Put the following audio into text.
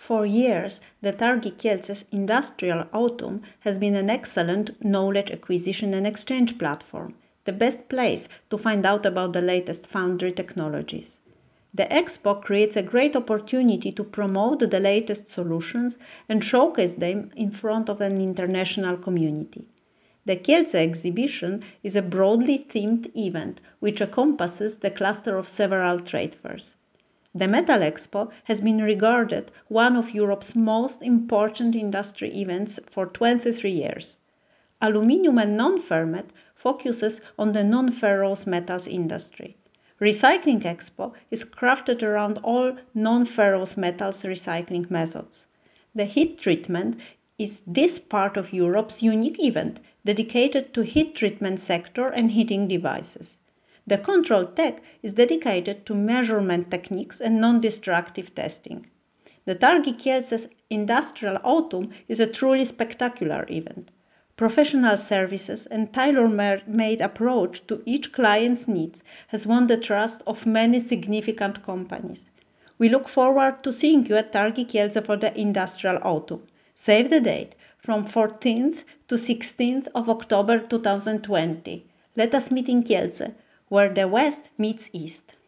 For years, the Targi Kielce's Industrial Autumn has been an excellent knowledge acquisition and exchange platform, the best place to find out about the latest foundry technologies. The expo creates a great opportunity to promote the latest solutions and showcase them in front of an international community. The Kielce exhibition is a broadly themed event which encompasses the cluster of several trade fairs. The Metal Expo has been regarded one of Europe's most important industry events for 23 years. Aluminium and non-ferrous focuses on the non-ferrous metals industry. Recycling Expo is crafted around all non-ferrous metals recycling methods. The heat treatment is this part of Europe's unique event dedicated to heat treatment sector and heating devices. The Control Tech is dedicated to measurement techniques and non-destructive testing. The Targi Kielce's Industrial Autumn is a truly spectacular event. Professional services and tailor-made approach to each client's needs has won the trust of many significant companies. We look forward to seeing you at Targi Kielce for the Industrial Autumn. Save the date, from 14th to 16th of October 2020. Let us meet in Kielce, where the West meets East.